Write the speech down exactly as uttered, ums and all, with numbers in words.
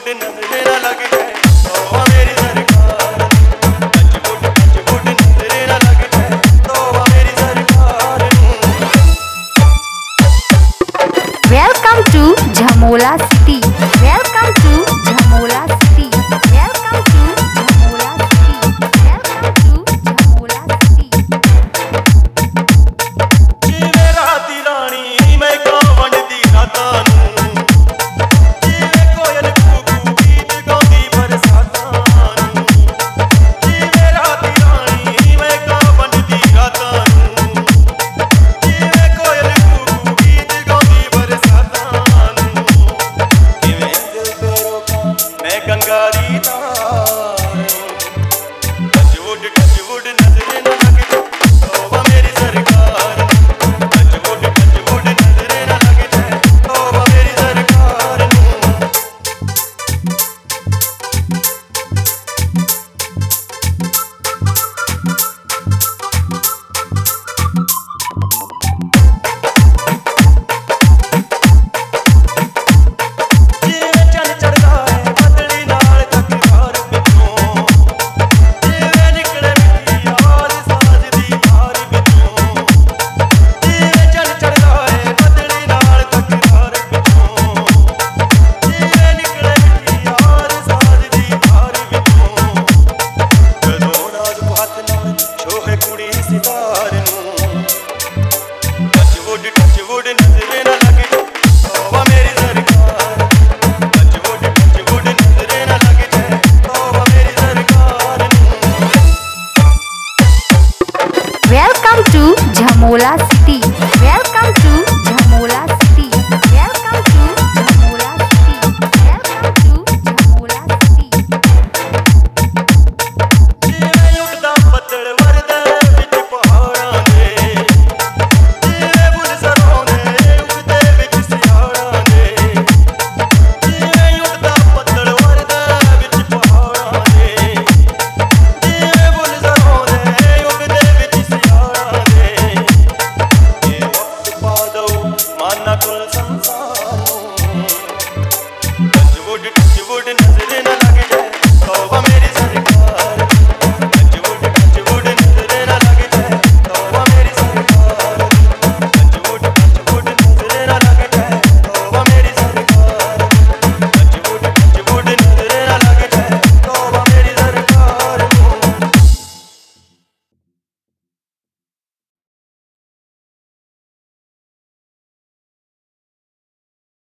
Touchwood नजरे न लग जाए तो मेरी सरकार, टचवुड टचवुड नजरे न लग जाए तो मेरी सरकार। Welcome to Jhamola city, welcome to Jhamola city, welcome to Jhamola city, welcome to Jhamola city. जिवे राती रानी मैं गावण दी रातां नूं, जिवे कोयल कूकू गीत गाउंदी बरसातां नूं, जिवे राती रानी मैं गावण दी रातां नूं, जिवे कोयल कूकू गीत गाउंदी बरसातां नूं। किवें दिल ते रोकां मैं गंगा दी धार, टचवुड टचवुड नजरे न लग जाए तो मेरी सरकार, टचवुड टचवुड नजरे न लग जाए तो मेरी सरकार नूं। जिवें चन चढ़दा है बदली नाल तकरार विचों, जिवें निकले मिट्टी यार साज दी धार विचों, जिवें चन चढ़दा है बदली नाल तकरार विचों, जिवें निकले मिट्टी यार साज दी धार विचों। कदों नाज़ हत्थ नाल छोहे कुड़ी सितार नूं, टचवुड टचवुड नजरे न लग जाए तो मेरी सरकार, टचवुड टचवुड नजरे न लग जाए तो मेरी सरकार नूं। Welcome to Jhamola city, welcome to Jhamola city, welcome to Jhamola city, welcome to Jhamola city. जिवें उठदा ਬੱਦਲ ਵਰਦਾ ਵਿੱਚ ਪਹਾੜਾਂ ਦੇ, ਜਿਵੇਂ ਬੁੱਲ ਸਰਾਉਂਦੇ ਉਗਦੇ ਵਿੱਚ ਸਿਆੜਾਂ ਦੇ, ਜਿਵੇਂ ਉਠਦਾ ਬੱਦਲ ਵਰਦਾ ਵਿੱਚ ਪਹਾੜਾਂ ਦੇ, ਜਿਵੇਂ ਬੁੱਲ ਸਰਾਉਂਦੇ ਉਗਦੇ ਵਿੱਚ ਸਿਆੜਾਂ ਦੇ। ਇਹ ਵਕਤ ਪਾ ਦਊ ਮਾਨਾ ਕੁਲ ਸੰਸਾਰ ਨੂੰ, ਟਚਵੁਡ ਟਚਵੁਡ